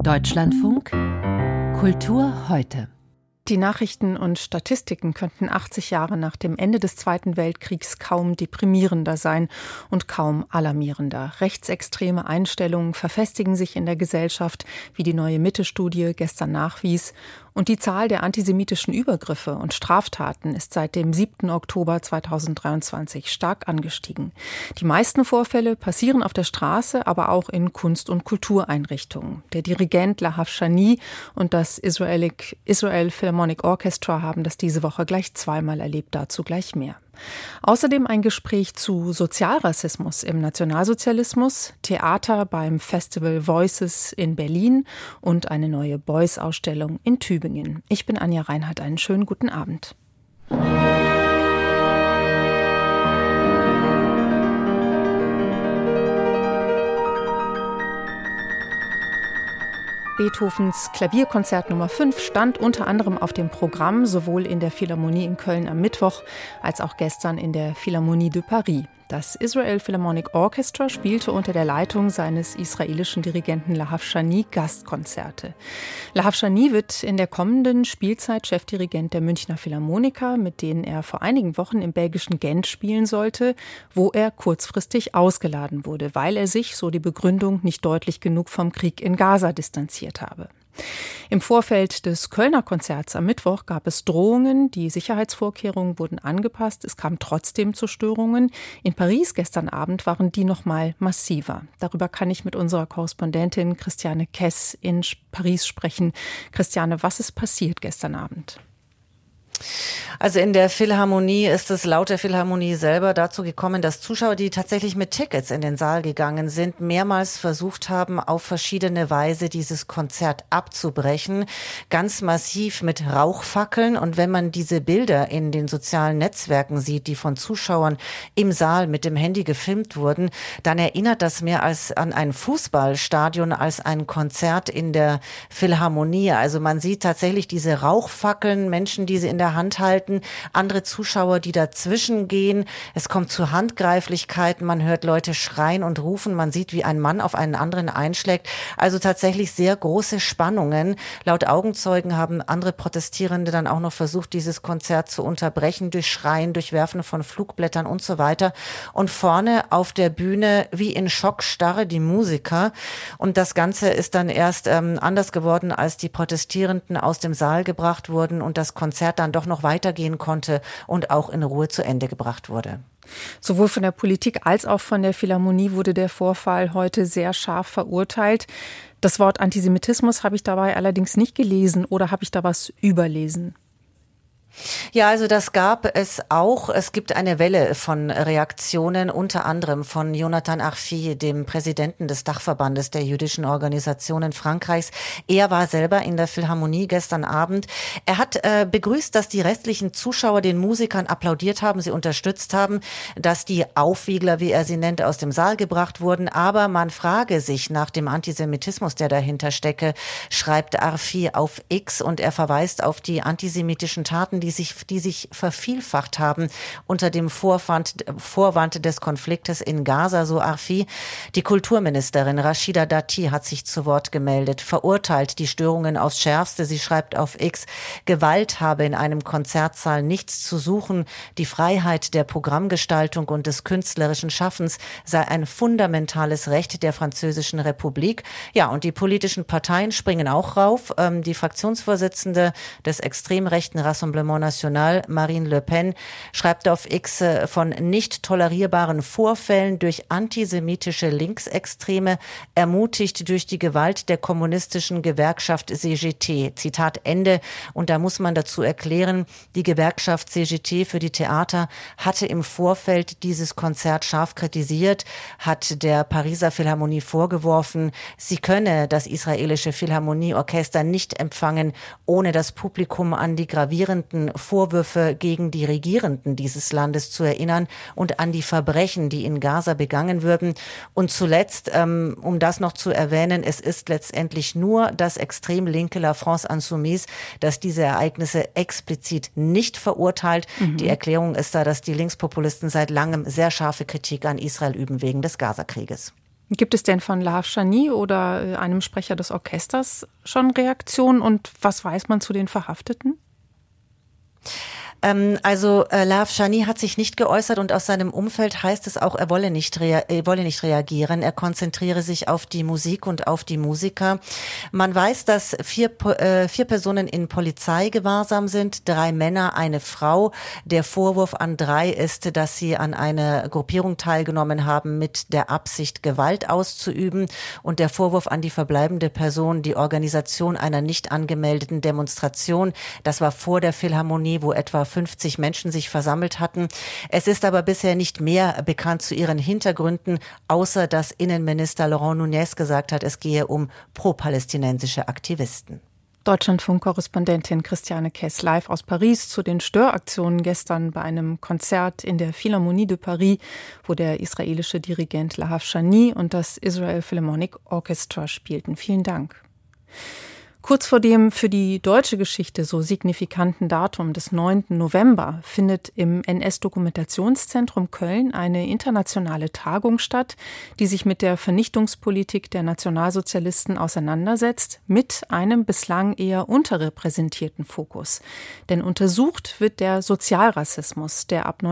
Deutschlandfunk Kultur heute. Die Nachrichten und Statistiken könnten 80 Jahre nach dem Ende des Zweiten Weltkriegs kaum deprimierender sein und kaum alarmierender. Rechtsextreme Einstellungen verfestigen sich in der Gesellschaft, wie die neue Mitte-Studie gestern nachwies. Und die Zahl der antisemitischen Übergriffe und Straftaten ist seit dem 7. Oktober 2023 stark angestiegen. Die meisten Vorfälle passieren auf der Straße, aber auch in Kunst- und Kultureinrichtungen. Der Dirigent Lahav Shani und das Israel Philharmonic Orchestra haben das diese Woche gleich zweimal erlebt, dazu gleich mehr. Außerdem ein Gespräch zu Sozialrassismus im Nationalsozialismus, Theater beim Festival Voices in Berlin und eine neue Beuys-Ausstellung in Tübingen. Ich bin Anja Reinhardt, einen schönen guten Abend. Beethovens Klavierkonzert Nummer 5 stand unter anderem auf dem Programm, sowohl in der Philharmonie in Köln am Mittwoch als auch gestern in der Philharmonie de Paris. Das Israel Philharmonic Orchestra spielte unter der Leitung seines israelischen Dirigenten Lahav Shani Gastkonzerte. Lahav Shani wird in der kommenden Spielzeit Chefdirigent der Münchner Philharmoniker, mit denen er vor einigen Wochen im belgischen Gent spielen sollte, wo er kurzfristig ausgeladen wurde, weil er sich, so die Begründung, nicht deutlich genug vom Krieg in Gaza distanziert habe. Im Vorfeld des Kölner Konzerts am Mittwoch gab es Drohungen, die Sicherheitsvorkehrungen wurden angepasst, es kam trotzdem zu Störungen. In Paris gestern Abend waren die noch mal massiver. Darüber kann ich mit unserer Korrespondentin Christiane Kess in Paris sprechen. Christiane, was ist passiert gestern Abend? Also in der Philharmonie ist es laut der Philharmonie selber dazu gekommen, dass Zuschauer, die tatsächlich mit Tickets in den Saal gegangen sind, mehrmals versucht haben, auf verschiedene Weise dieses Konzert abzubrechen. Ganz massiv mit Rauchfackeln. Und wenn man diese Bilder in den sozialen Netzwerken sieht, die von Zuschauern im Saal mit dem Handy gefilmt wurden, dann erinnert das mehr als an ein Fußballstadion als ein Konzert in der Philharmonie. Also man sieht tatsächlich diese Rauchfackeln, Menschen, die sie in der Hand halten, andere Zuschauer, die dazwischen gehen. Es kommt zu Handgreiflichkeiten, man hört Leute schreien und rufen, man sieht, wie ein Mann auf einen anderen einschlägt. Also tatsächlich sehr große Spannungen. Laut Augenzeugen haben andere Protestierende dann auch noch versucht, dieses Konzert zu unterbrechen durch Schreien, durch Werfen von Flugblättern und so weiter. Und vorne auf der Bühne wie in Schockstarre die Musiker. Und das Ganze ist dann erst anders geworden, als die Protestierenden aus dem Saal gebracht wurden und das Konzert dann doch noch weitergehen konnte und auch in Ruhe zu Ende gebracht wurde. Sowohl von der Politik als auch von der Philharmonie wurde der Vorfall heute sehr scharf verurteilt. Das Wort Antisemitismus habe ich dabei allerdings nicht gelesen, oder habe ich da was überlesen? Ja, also das gab es auch. Es gibt eine Welle von Reaktionen, unter anderem von Jonathan Arfi, dem Präsidenten des Dachverbandes der jüdischen Organisationen Frankreichs. Er war selber in der Philharmonie gestern Abend. Er hat begrüßt, dass die restlichen Zuschauer den Musikern applaudiert haben, sie unterstützt haben, dass die Aufwiegler, wie er sie nennt, aus dem Saal gebracht wurden. Aber man frage sich nach dem Antisemitismus, der dahinter stecke, schreibt Arfi auf X, und er verweist auf die antisemitischen Taten, die sich vervielfacht haben unter dem Vorwand des Konfliktes in Gaza, so Arfi. Die Kulturministerin Rashida Dati hat sich zu Wort gemeldet, verurteilt die Störungen aufs Schärfste. Sie schreibt auf X, Gewalt habe in einem Konzertsaal nichts zu suchen. Die Freiheit der Programmgestaltung und des künstlerischen Schaffens sei ein fundamentales Recht der Französischen Republik. Ja, und die politischen Parteien springen auch rauf. Die Fraktionsvorsitzende des extrem rechten Rassemblement National, Marine Le Pen, schreibt auf X von nicht tolerierbaren Vorfällen durch antisemitische Linksextreme, ermutigt durch die Gewalt der kommunistischen Gewerkschaft CGT. Zitat Ende. Und da muss man dazu erklären, die Gewerkschaft CGT für die Theater hatte im Vorfeld dieses Konzert scharf kritisiert, hat der Pariser Philharmonie vorgeworfen, sie könne das israelische Philharmonieorchester nicht empfangen, ohne das Publikum an die gravierenden Vorwürfe gegen die Regierenden dieses Landes zu erinnern und an die Verbrechen, die in Gaza begangen würden. Und zuletzt, um das noch zu erwähnen, es ist letztendlich nur das extrem linke La France Insoumise, das diese Ereignisse explizit nicht verurteilt. Die Erklärung ist da, dass die Linkspopulisten seit langem sehr scharfe Kritik an Israel üben wegen des Gazakrieges. Gibt es denn von Lahav Shani oder einem Sprecher des Orchesters schon Reaktionen und was weiß man zu den Verhafteten? Also Lahav Shani hat sich nicht geäußert und aus seinem Umfeld heißt es auch, er wolle nicht reagieren. Er konzentriere sich auf die Musik und auf die Musiker. Man weiß, dass vier Personen in Polizeigewahrsam sind, 3 Männer, eine Frau. Der Vorwurf an 3 ist, dass sie an einer Gruppierung teilgenommen haben mit der Absicht, Gewalt auszuüben. Und der Vorwurf an die verbleibende Person, die Organisation einer nicht angemeldeten Demonstration. Das war vor der Philharmonie, wo etwa 50 Menschen sich versammelt hatten. Es ist aber bisher nicht mehr bekannt zu ihren Hintergründen, außer dass Innenminister Laurent Nunez gesagt hat, es gehe um pro-palästinensische Aktivisten. Deutschlandfunk-Korrespondentin Christiane Kess live aus Paris zu den Störaktionen gestern bei einem Konzert in der Philharmonie de Paris, wo der israelische Dirigent Lahav Shani und das Israel Philharmonic Orchestra spielten. Vielen Dank. Kurz vor dem für die deutsche Geschichte so signifikanten Datum des 9. November findet im NS-Dokumentationszentrum Köln eine internationale Tagung statt, die sich mit der Vernichtungspolitik der Nationalsozialisten auseinandersetzt, mit einem bislang eher unterrepräsentierten Fokus. Denn untersucht wird der Sozialrassismus, der ab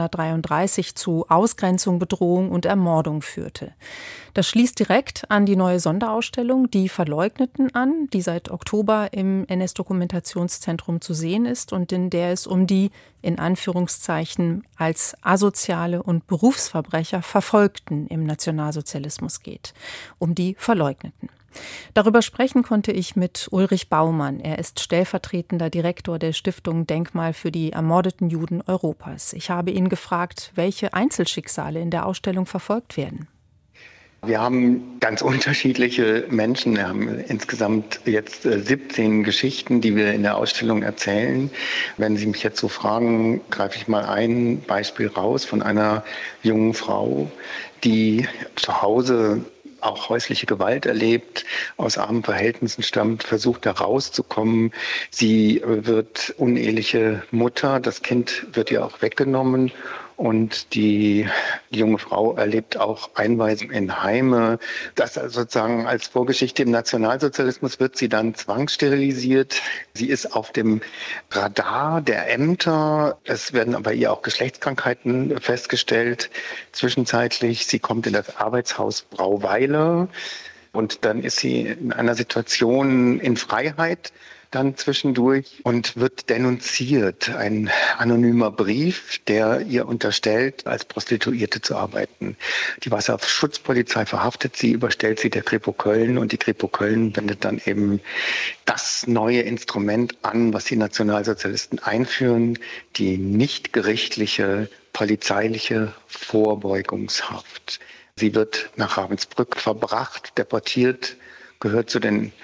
1933 zu Ausgrenzung, Bedrohung und Ermordung führte. Das schließt direkt an die neue Sonderausstellung Die Verleugneten an, die seit Oktober im NS-Dokumentationszentrum zu sehen ist und in der es um die, in Anführungszeichen, als asoziale und Berufsverbrecher Verfolgten im Nationalsozialismus geht. Um die Verleugneten. Darüber sprechen konnte ich mit Ulrich Baumann. Er ist stellvertretender Direktor der Stiftung Denkmal für die ermordeten Juden Europas. Ich habe ihn gefragt, welche Einzelschicksale in der Ausstellung verfolgt werden. Wir haben ganz unterschiedliche Menschen. Wir haben insgesamt jetzt 17 Geschichten, die wir in der Ausstellung erzählen. Wenn Sie mich jetzt so fragen, greife ich mal ein Beispiel raus von einer jungen Frau, die zu Hause auch häusliche Gewalt erlebt, aus armen Verhältnissen stammt, versucht da rauszukommen. Sie wird uneheliche Mutter, das Kind wird ihr auch weggenommen. Und die junge Frau erlebt auch Einweisung in Heime. Das also sozusagen als Vorgeschichte im Nationalsozialismus wird sie dann zwangssterilisiert. Sie ist auf dem Radar der Ämter. Es werden bei ihr auch Geschlechtskrankheiten festgestellt. Zwischenzeitlich, sie kommt in das Arbeitshaus Brauweiler und dann ist sie in einer Situation in Freiheit dann zwischendurch und wird denunziert. Ein anonymer Brief, der ihr unterstellt, als Prostituierte zu arbeiten. Die Wasserschutzpolizei verhaftet sie, überstellt sie der Kripo Köln und die Kripo Köln wendet dann eben das neue Instrument an, was die Nationalsozialisten einführen, die nicht gerichtliche, polizeiliche Vorbeugungshaft. Sie wird nach Ravensbrück verbracht, deportiert, gehört zu den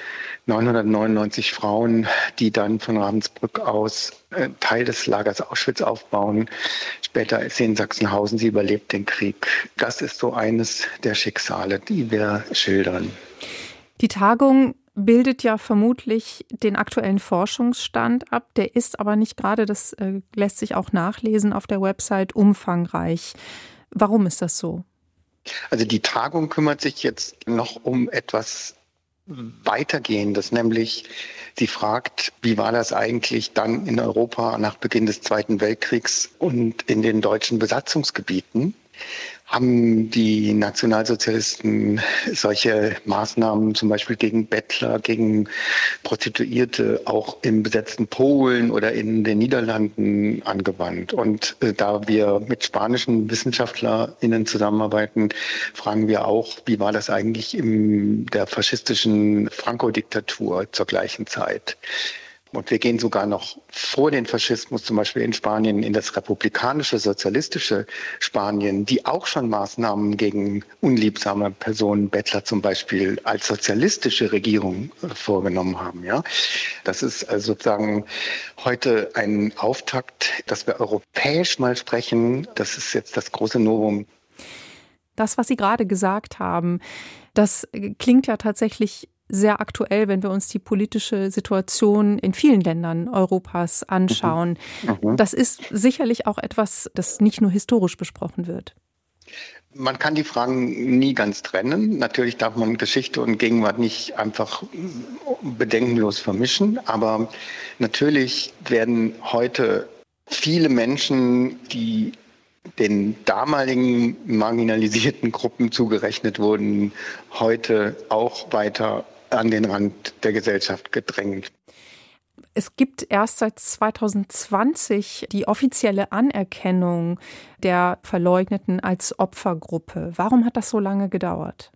999 Frauen, die dann von Ravensbrück aus Teil des Lagers Auschwitz aufbauen. Später ist sie in Sachsenhausen, sie überlebt den Krieg. Das ist so eines der Schicksale, die wir schildern. Die Tagung bildet ja vermutlich den aktuellen Forschungsstand ab. Der ist aber nicht gerade, das lässt sich auch nachlesen auf der Website, umfangreich. Warum ist das so? Also die Tagung kümmert sich jetzt noch um etwas Weitergehendes, nämlich sie fragt, wie war das eigentlich dann in Europa nach Beginn des Zweiten Weltkriegs und in den deutschen Besatzungsgebieten? Haben die Nationalsozialisten solche Maßnahmen zum Beispiel gegen Bettler, gegen Prostituierte auch im besetzten Polen oder in den Niederlanden angewandt? Und da wir mit spanischen WissenschaftlerInnen zusammenarbeiten, fragen wir auch, wie war das eigentlich in der faschistischen Franco-Diktatur zur gleichen Zeit? Und wir gehen sogar noch vor den Faschismus, zum Beispiel in Spanien, in das republikanische, sozialistische Spanien, die auch schon Maßnahmen gegen unliebsame Personen, Bettler zum Beispiel, als sozialistische Regierung vorgenommen haben. Ja, das ist also sozusagen heute ein Auftakt, dass wir europäisch mal sprechen. Das ist jetzt das große Novum. Das, was Sie gerade gesagt haben, das klingt ja tatsächlich sehr aktuell, wenn wir uns die politische Situation in vielen Ländern Europas anschauen. Das ist sicherlich auch etwas, das nicht nur historisch besprochen wird. Man kann die Fragen nie ganz trennen. Natürlich darf man Geschichte und Gegenwart nicht einfach bedenkenlos vermischen. Aber natürlich werden heute viele Menschen, die den damaligen marginalisierten Gruppen zugerechnet wurden, heute auch weiter an den Rand der Gesellschaft gedrängt. Es gibt erst seit 2020 die offizielle Anerkennung der Verleugneten als Opfergruppe. Warum hat das so lange gedauert?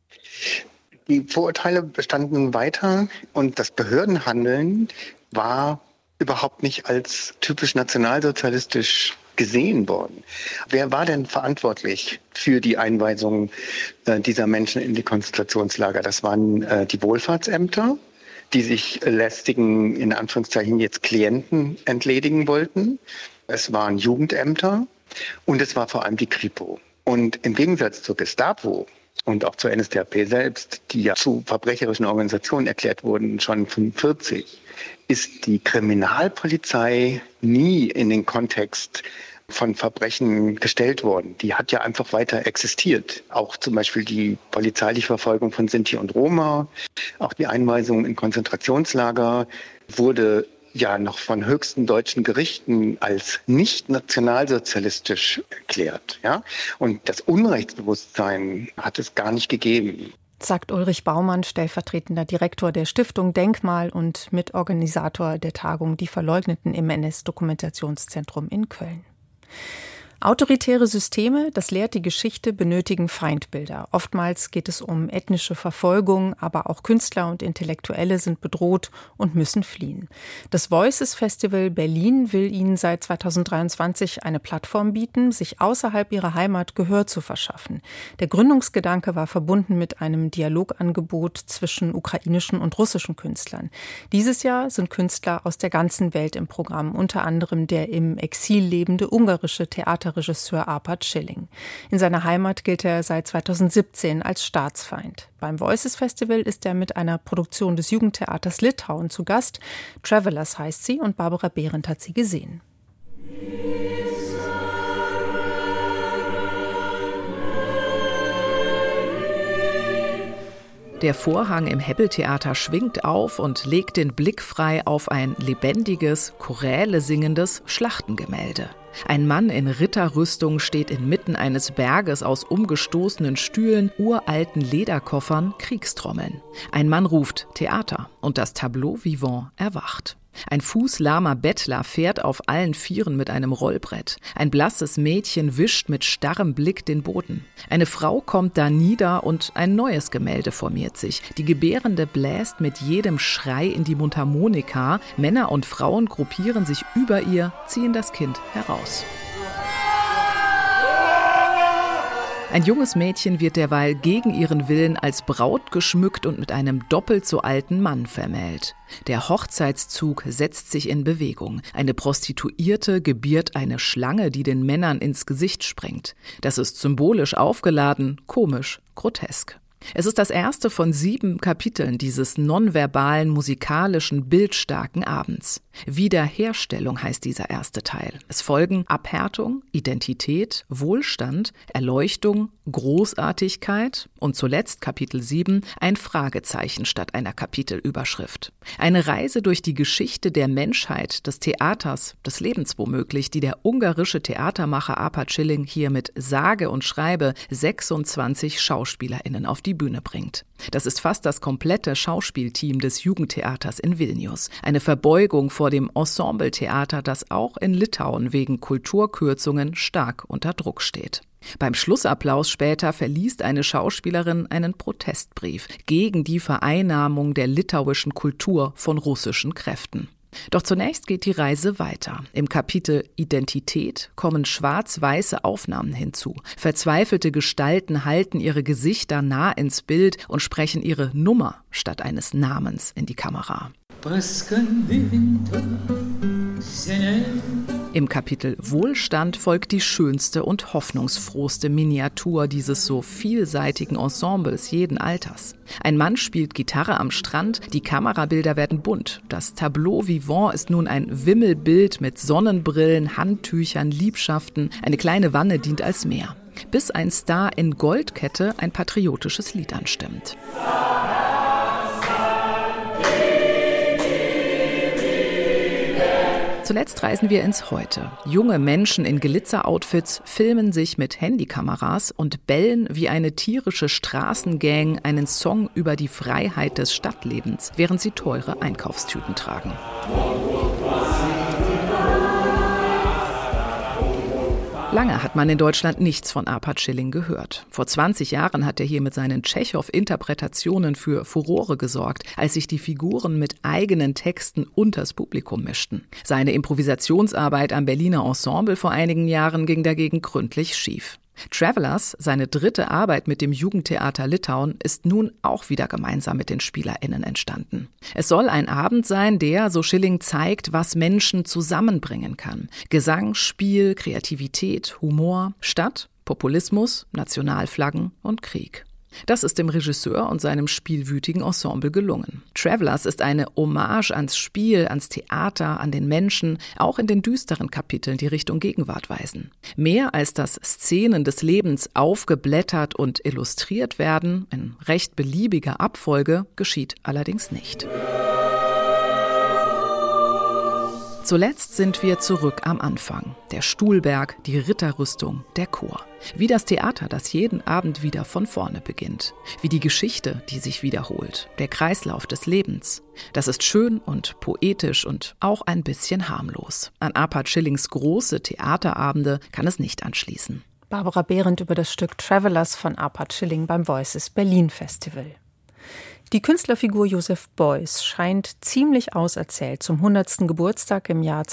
Die Vorurteile bestanden weiter und das Behördenhandeln war überhaupt nicht als typisch nationalsozialistisch gesehen worden. Wer war denn verantwortlich für die Einweisung dieser Menschen in die Konzentrationslager? Das waren die Wohlfahrtsämter, die sich lästigen, in Anführungszeichen jetzt Klienten entledigen wollten. Es waren Jugendämter und es war vor allem die Kripo. Und im Gegensatz zur Gestapo und auch zur NSDAP selbst, die ja zu verbrecherischen Organisationen erklärt wurden, schon 1945, ist die Kriminalpolizei nie in den Kontext von Verbrechen gestellt worden. Die hat ja einfach weiter existiert. Auch zum Beispiel die polizeiliche Verfolgung von Sinti und Roma, auch die Einweisung in Konzentrationslager wurde ja noch von höchsten deutschen Gerichten als nicht nationalsozialistisch erklärt. Ja? Und das Unrechtsbewusstsein hat es gar nicht gegeben. Sagt Ulrich Baumann, stellvertretender Direktor der Stiftung Denkmal und Mitorganisator der Tagung Die Verleugneten im NS-Dokumentationszentrum in Köln. Autoritäre Systeme, das lehrt die Geschichte, benötigen Feindbilder. Oftmals geht es um ethnische Verfolgung, aber auch Künstler und Intellektuelle sind bedroht und müssen fliehen. Das Voices Festival Berlin will ihnen seit 2023 eine Plattform bieten, sich außerhalb ihrer Heimat Gehör zu verschaffen. Der Gründungsgedanke war verbunden mit einem Dialogangebot zwischen ukrainischen und russischen Künstlern. Dieses Jahr sind Künstler aus der ganzen Welt im Programm, unter anderem der im Exil lebende ungarische Theaterregisseur Arpad Schilling. In seiner Heimat gilt er seit 2017 als Staatsfeind. Beim Voices Festival ist er mit einer Produktion des Jugendtheaters Litauen zu Gast. Travelers heißt sie und Barbara Behrendt hat sie gesehen. Der Vorhang im Hebbeltheater schwingt auf und legt den Blick frei auf ein lebendiges, Choräle singendes Schlachtengemälde. Ein Mann in Ritterrüstung steht inmitten eines Berges aus umgestoßenen Stühlen, uralten Lederkoffern, Kriegstrommeln. Ein Mann ruft Theater und das Tableau vivant erwacht. Ein fußlahmer Bettler fährt auf allen Vieren mit einem Rollbrett. Ein blasses Mädchen wischt mit starrem Blick den Boden. Eine Frau kommt da nieder und ein neues Gemälde formiert sich. Die Gebärende bläst mit jedem Schrei in die Mundharmonika. Männer und Frauen gruppieren sich über ihr, ziehen das Kind heraus. Ein junges Mädchen wird derweil gegen ihren Willen als Braut geschmückt und mit einem doppelt so alten Mann vermählt. Der Hochzeitszug setzt sich in Bewegung. Eine Prostituierte gebiert eine Schlange, die den Männern ins Gesicht springt. Das ist symbolisch aufgeladen, komisch, grotesk. Es ist das erste von 7 Kapiteln dieses nonverbalen, musikalischen, bildstarken Abends. Wiederherstellung heißt dieser erste Teil. Es folgen Abhärtung, Identität, Wohlstand, Erleuchtung, Großartigkeit und zuletzt Kapitel 7 ein Fragezeichen statt einer Kapitelüberschrift. Eine Reise durch die Geschichte der Menschheit, des Theaters, des Lebens womöglich, die der ungarische Theatermacher Arpad Schilling hier mit sage und schreibe 26 SchauspielerInnen auf die Bühne bringt. Das ist fast das komplette Schauspielteam des Jugendtheaters in Vilnius. Eine Verbeugung vor dem Ensembletheater, das auch in Litauen wegen Kulturkürzungen stark unter Druck steht. Beim Schlussapplaus später verliest eine Schauspielerin einen Protestbrief gegen die Vereinnahmung der litauischen Kultur von russischen Kräften. Doch zunächst geht die Reise weiter. Im Kapitel Identität kommen schwarz-weiße Aufnahmen hinzu. Verzweifelte Gestalten halten ihre Gesichter nah ins Bild und sprechen ihre Nummer statt eines Namens in die Kamera. Im Kapitel Wohlstand folgt die schönste und hoffnungsfrohste Miniatur dieses so vielseitigen Ensembles jeden Alters. Ein Mann spielt Gitarre am Strand, die Kamerabilder werden bunt. Das Tableau vivant ist nun ein Wimmelbild mit Sonnenbrillen, Handtüchern, Liebschaften. Eine kleine Wanne dient als Meer. bis ein Star in Goldkette ein patriotisches Lied anstimmt. Zuletzt reisen wir ins Heute. Junge Menschen in Glitzer-Outfits filmen sich mit Handykameras und bellen wie eine tierische Straßengang einen Song über die Freiheit des Stadtlebens, während sie teure Einkaufstüten tragen. Lange hat man in Deutschland nichts von Arpad Schilling gehört. Vor 20 Jahren hat er hier mit seinen Tschechow-Interpretationen für Furore gesorgt, als sich die Figuren mit eigenen Texten unters Publikum mischten. Seine Improvisationsarbeit am Berliner Ensemble vor einigen Jahren ging dagegen gründlich schief. Travelers, seine dritte Arbeit mit dem Jugendtheater Litauen, ist nun auch wieder gemeinsam mit den SpielerInnen entstanden. Es soll ein Abend sein, der, so Schilling, zeigt, was Menschen zusammenbringen kann. Gesang, Spiel, Kreativität, Humor, Stadt, Populismus, Nationalflaggen und Krieg. Das ist dem Regisseur und seinem spielwütigen Ensemble gelungen. Travelers ist eine Hommage ans Spiel, ans Theater, an den Menschen, auch in den düsteren Kapiteln, die Richtung Gegenwart weisen. Mehr als dass Szenen des Lebens aufgeblättert und illustriert werden, in recht beliebiger Abfolge, geschieht allerdings nicht. Zuletzt sind wir zurück am Anfang. Der Stuhlberg, die Ritterrüstung, der Chor. Wie das Theater, das jeden Abend wieder von vorne beginnt. Wie die Geschichte, die sich wiederholt. Der Kreislauf des Lebens. Das ist schön und poetisch und auch ein bisschen harmlos. An Arpad Schillings große Theaterabende kann es nicht anschließen. Barbara Behrendt über das Stück Travelers von Arpad Schilling beim Voices Berlin Festival. Die Künstlerfigur Joseph Beuys scheint ziemlich auserzählt. Zum 100. Geburtstag im Jahr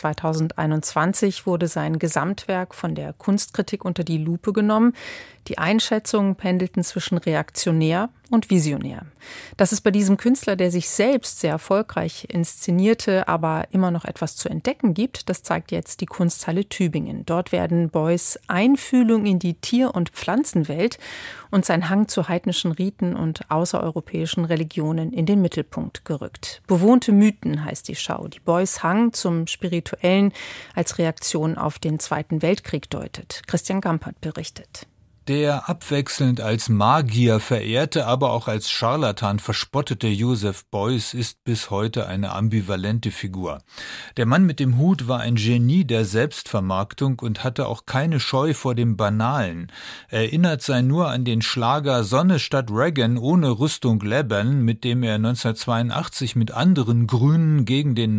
2021 wurde sein Gesamtwerk von der Kunstkritik unter die Lupe genommen. Die Einschätzungen pendelten zwischen reaktionär und visionär. Dass es bei diesem Künstler, der sich selbst sehr erfolgreich inszenierte, aber immer noch etwas zu entdecken gibt, das zeigt jetzt die Kunsthalle Tübingen. Dort werden Beuys Einfühlung in die Tier- und Pflanzenwelt und sein Hang zu heidnischen Riten und außereuropäischen Religionen in den Mittelpunkt gerückt. Bewohnte Mythen heißt die Schau, die Beuys Hang zum Spirituellen als Reaktion auf den Zweiten Weltkrieg deutet. Christian Gampert berichtet. Der abwechselnd als Magier verehrte, aber auch als Scharlatan verspottete Joseph Beuys ist bis heute eine ambivalente Figur. Der Mann mit dem Hut war ein Genie der Selbstvermarktung und hatte auch keine Scheu vor dem Banalen. Erinnert sei nur an den Schlager »Sonne statt Reagan ohne Rüstung leben«, mit dem er 1982 mit anderen Grünen gegen den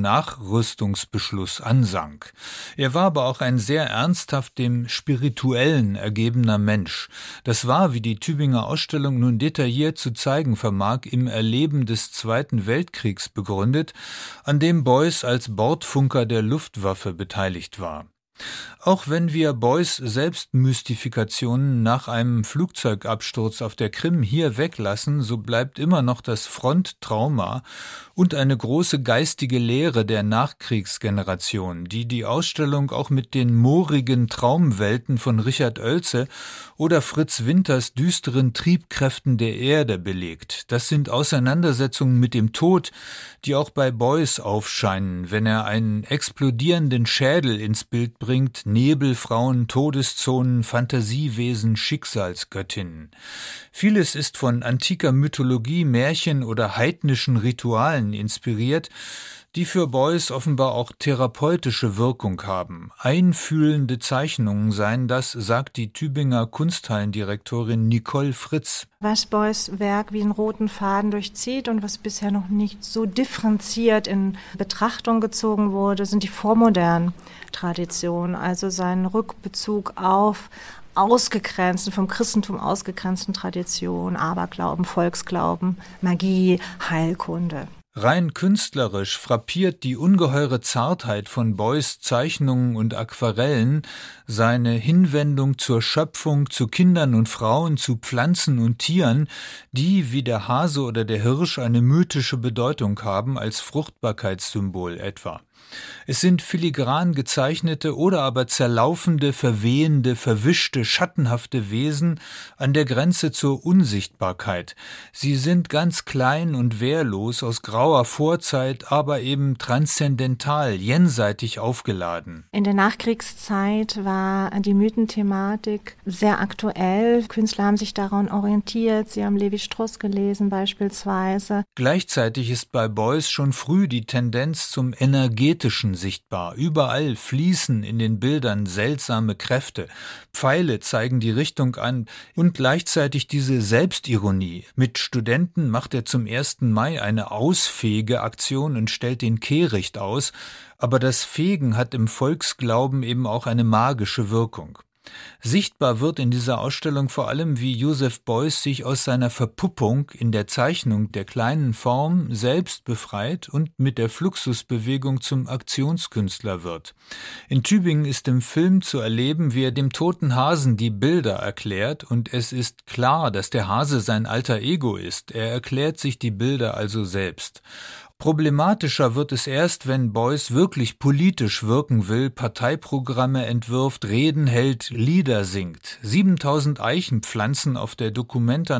NATO-Nachrüstungsbeschluss ansang. Er war aber auch ein sehr ernsthaft dem Spirituellen ergebener Mensch. Das war, wie die Tübinger Ausstellung nun detailliert zu zeigen vermag, im Erleben des Zweiten Weltkriegs begründet, an dem Beuys als Bordfunker der Luftwaffe beteiligt war. Auch wenn wir Beuys Selbstmystifikationen nach einem Flugzeugabsturz auf der Krim hier weglassen, so bleibt immer noch das Fronttrauma und eine große geistige Lehre der Nachkriegsgeneration, die die Ausstellung auch mit den moorigen Traumwelten von Richard Oelze oder Fritz Winters düsteren Triebkräften der Erde belegt. Das sind Auseinandersetzungen mit dem Tod, die auch bei Beuys aufscheinen, wenn er einen explodierenden Schädel ins Bild bringt, Nebelfrauen, Todeszonen, Fantasiewesen, Schicksalsgöttinnen. Vieles ist von antiker Mythologie, Märchen oder heidnischen Ritualen inspiriert, die für Beuys offenbar auch therapeutische Wirkung haben. Einfühlende Zeichnungen seien das, sagt die Tübinger Kunsthallendirektorin Nicole Fritz. Was Beuys Werk wie einen roten Faden durchzieht und was bisher noch nicht so differenziert in Betrachtung gezogen wurde, sind die vormodernen Traditionen, also sein Rückbezug auf ausgegrenzten, vom Christentum ausgegrenzten Traditionen, Aberglauben, Volksglauben, Magie, Heilkunde. Rein künstlerisch frappiert die ungeheure Zartheit von Beuys Zeichnungen und Aquarellen, seine Hinwendung zur Schöpfung, zu Kindern und Frauen, zu Pflanzen und Tieren, die wie der Hase oder der Hirsch eine mythische Bedeutung haben, als Fruchtbarkeitssymbol etwa. Es sind filigran gezeichnete oder aber zerlaufende, verwehende, verwischte, schattenhafte Wesen an der Grenze zur Unsichtbarkeit. Sie sind ganz klein und wehrlos, aus grauer Vorzeit, aber eben transzendental, jenseitig aufgeladen. In der Nachkriegszeit war die Mythenthematik sehr aktuell. Künstler haben sich daran orientiert. Sie haben Lévi-Strauss gelesen beispielsweise. Gleichzeitig ist bei Beuys schon früh die Tendenz zum Energetischen sichtbar. Überall fließen in den Bildern seltsame Kräfte. Pfeile zeigen die Richtung an und gleichzeitig diese Selbstironie. Mit Studenten macht er zum 1. Mai eine Ausfege-Aktion und stellt den Kehricht aus. Aber das Fegen hat im Volksglauben eben auch eine magische Wirkung. Sichtbar wird in dieser Ausstellung vor allem, wie Joseph Beuys sich aus seiner Verpuppung in der Zeichnung der kleinen Form selbst befreit und mit der Fluxusbewegung zum Aktionskünstler wird. In Tübingen ist im Film zu erleben, wie er dem toten Hasen die Bilder erklärt, und es ist klar, dass der Hase sein alter Ego ist. Er erklärt sich die Bilder also selbst. Problematischer wird es erst, wenn Beuys wirklich politisch wirken will, Parteiprogramme entwirft, Reden hält, Lieder singt. 7000 Eichenpflanzen auf der Documenta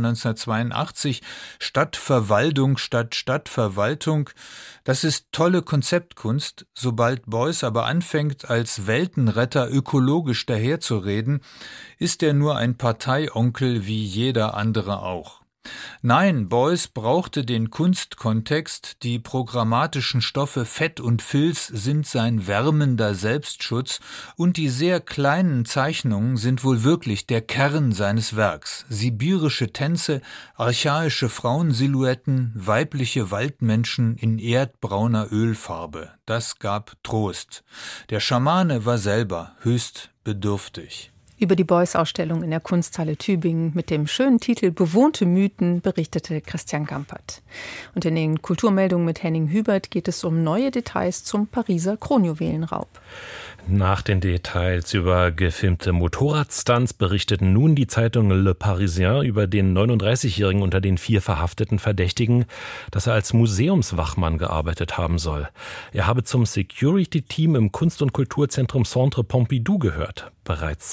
1982, Stadtverwaltung statt Stadtverwaltung. Das ist tolle Konzeptkunst. Sobald Beuys aber anfängt, als Weltenretter ökologisch daherzureden, ist er nur ein Parteionkel wie jeder andere auch. Nein, Beuys brauchte den Kunstkontext, die programmatischen Stoffe Fett und Filz sind sein wärmender Selbstschutz und die sehr kleinen Zeichnungen sind wohl wirklich der Kern seines Werks. Sibirische Tänze, archaische Frauensilhouetten, weibliche Waldmenschen in erdbrauner Ölfarbe. Das gab Trost. Der Schamane war selber höchst bedürftig. Über die Beuys-Ausstellung in der Kunsthalle Tübingen mit dem schönen Titel »Bewohnte Mythen« berichtete Christian Gampert. Und in den Kulturmeldungen mit Henning Hubert geht es um neue Details zum Pariser Kronjuwelenraub. Nach den Details über gefilmte Motorradstunts berichteten nun die Zeitung Le Parisien über den 39-Jährigen unter den 4 verhafteten Verdächtigen, dass er als Museumswachmann gearbeitet haben soll. Er habe zum Security-Team im Kunst- und Kulturzentrum Centre Pompidou gehört. Bereits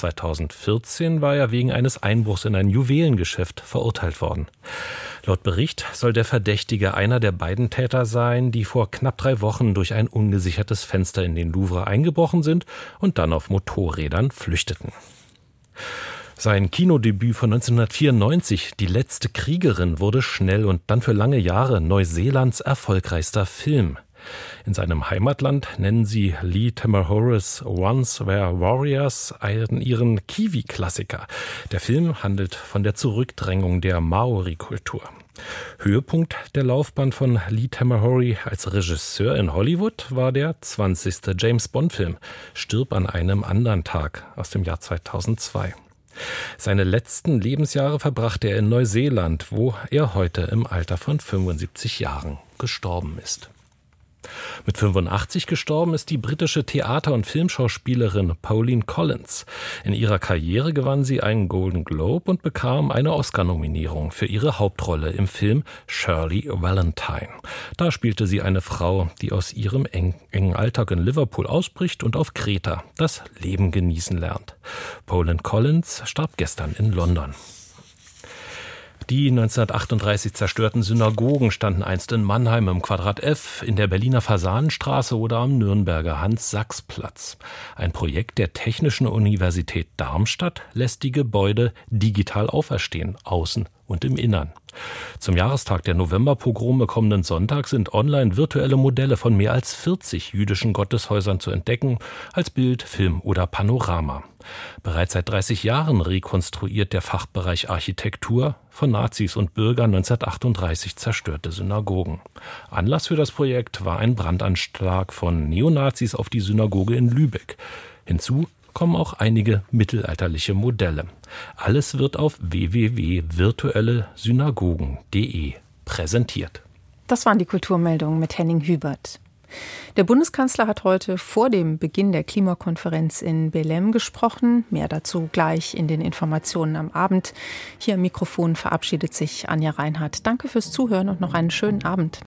2014 war er wegen eines Einbruchs in ein Juwelengeschäft verurteilt worden. Laut Bericht soll der Verdächtige einer der beiden Täter sein, die vor knapp 3 Wochen durch ein ungesichertes Fenster in den Louvre eingebrochen sind und dann auf Motorrädern flüchteten. Sein Kinodebüt von 1994, Die letzte Kriegerin, wurde schnell und dann für lange Jahre Neuseelands erfolgreichster Film. In seinem Heimatland nennen sie Lee Tamahoras Once Were Warriors ihren Kiwi-Klassiker. Der Film handelt von der Zurückdrängung der Maori-Kultur. Höhepunkt der Laufbahn von Lee Tamahori als Regisseur in Hollywood war der 20. James-Bond-Film Stirb an einem anderen Tag aus dem Jahr 2002. Seine letzten Lebensjahre verbrachte er in Neuseeland, wo er heute im Alter von 75 Jahren gestorben ist. Mit 85 gestorben ist die britische Theater- und Filmschauspielerin Pauline Collins. In ihrer Karriere gewann sie einen Golden Globe und bekam eine Oscar-Nominierung für ihre Hauptrolle im Film Shirley Valentine. Da spielte sie eine Frau, die aus ihrem engen Alltag in Liverpool ausbricht und auf Kreta das Leben genießen lernt. Pauline Collins starb gestern in London. Die 1938 zerstörten Synagogen standen einst in Mannheim im Quadrat F, in der Berliner Fasanenstraße oder am Nürnberger Hans-Sachs-Platz. Ein Projekt der Technischen Universität Darmstadt lässt die Gebäude digital auferstehen, außen und im Innern. Zum Jahrestag der Novemberpogrome kommenden Sonntag sind online virtuelle Modelle von mehr als 40 jüdischen Gotteshäusern zu entdecken, als Bild, Film oder Panorama. Bereits seit 30 Jahren rekonstruiert der Fachbereich Architektur von Nazis und Bürgern 1938 zerstörte Synagogen. Anlass für das Projekt war ein Brandanschlag von Neonazis auf die Synagoge in Lübeck. Hinzu kommen auch einige mittelalterliche Modelle. Alles wird auf www.virtuellesynagogen.de präsentiert. Das waren die Kulturmeldungen mit Henning Hubert. Der Bundeskanzler hat heute vor dem Beginn der Klimakonferenz in Belém gesprochen. Mehr dazu gleich in den Informationen am Abend. Hier am Mikrofon verabschiedet sich Anja Reinhardt. Danke fürs Zuhören und noch einen schönen Abend.